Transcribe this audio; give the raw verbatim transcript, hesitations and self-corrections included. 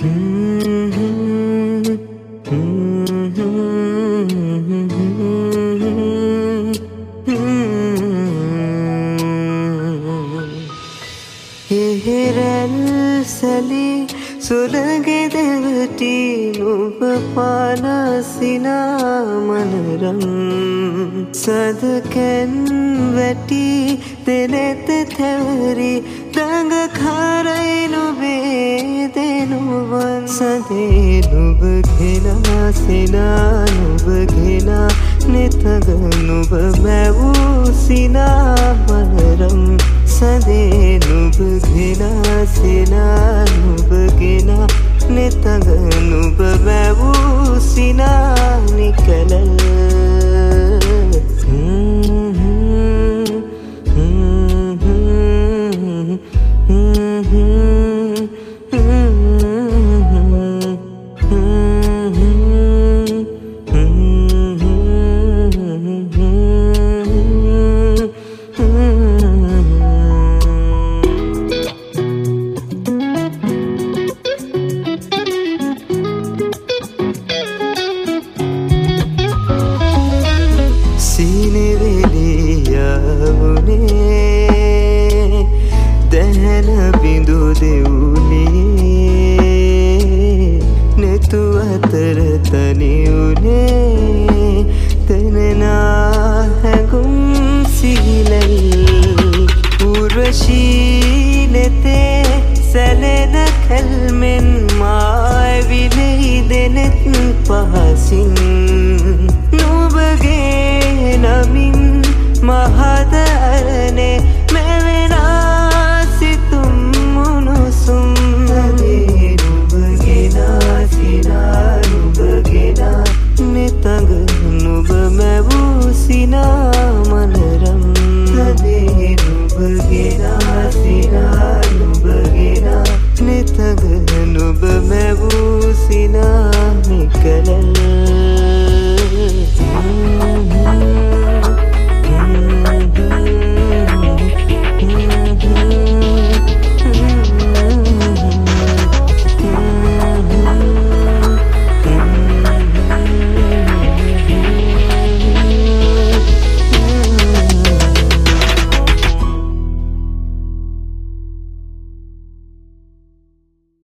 සලි සුළගෙදවටි නුඹ පානසිනා මනරම් සදකැන් වැටි දෙනෙත තැවරි දඟ කරයි නුබේ දෙනුවන් සදේ නුබ ගෙනා සිනා නුබ ගෙනා නෙතග නුබ මැවූ සිනා මනරම් සදේ නුබ ගෙනා සිනා නුබ ගෙනා නෙතග නුබ මැවූ සිනා නිකලල් දැහැන බිඳු දෙවුනේ නෙතු අතර තනිවුනේ තනනා හැඟුම් සිහිලයි උර්වශී නෙතේ සැලෙන කල්මෙන් මාවිලෙහි දෙනෙත් පහසින්